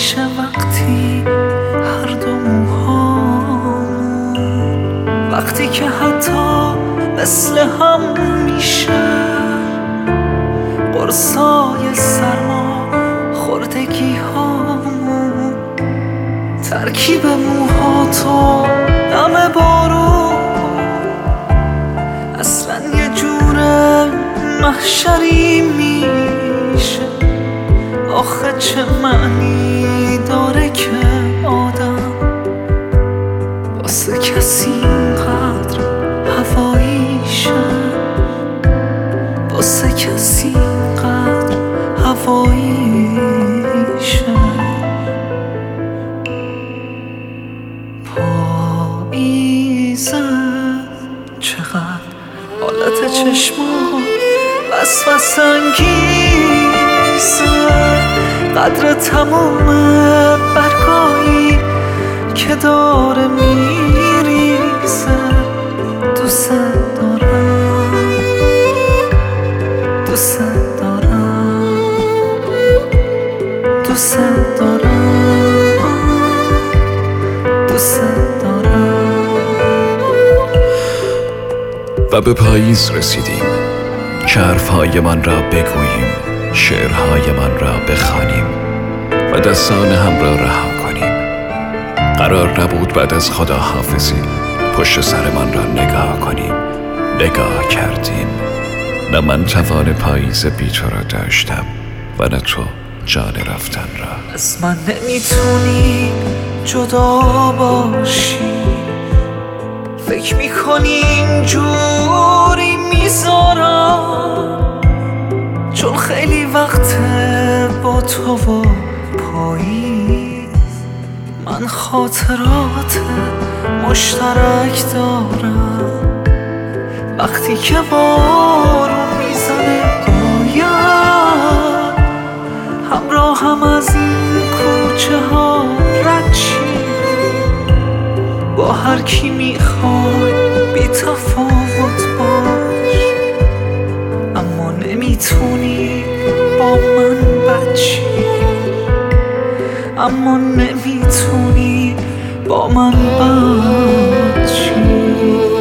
میشه وقتی هر دو موهامون وقتی که حتی مثل هم میشه قرصای سرما خوردگی هامون ترکیب موهاتو دم بارون اصلا یه جور محشری میشه آخه چه معنی داره که آدم واسه کسی اینقدر هواییشه واسه کسی اینقدر هواییشه پاییزه چقدر حالت چشمان وسوسه انگیزه قدر تموم برگایی که داره میریزه دوست دارم دوست دارم دوست دارم دوست دارم. و به پاییز رسیدیم که حرفهای من را بگوییم شعرهای من را بخوانیم و دستان هم را رها کنیم. قرار نبود بعد از خداحافظی پشت سر من را نگاه کنیم. نگاه کردیم. نه من توان پاییز بی تو را داشتم و نه تو جان رفتن را. از من نمیتونی جدا باشی فکر میکنی اینجوری میذارم چون خیلی وقته با تو و پاییز من خاطرات مشترک دارم وقتی که بارون میزنه باید همراه هم از این کوچه ها رد چی با هر کی میخوای بی تفاوت باش اما نمیتونی با من بچی اما نمیتونی با من بچی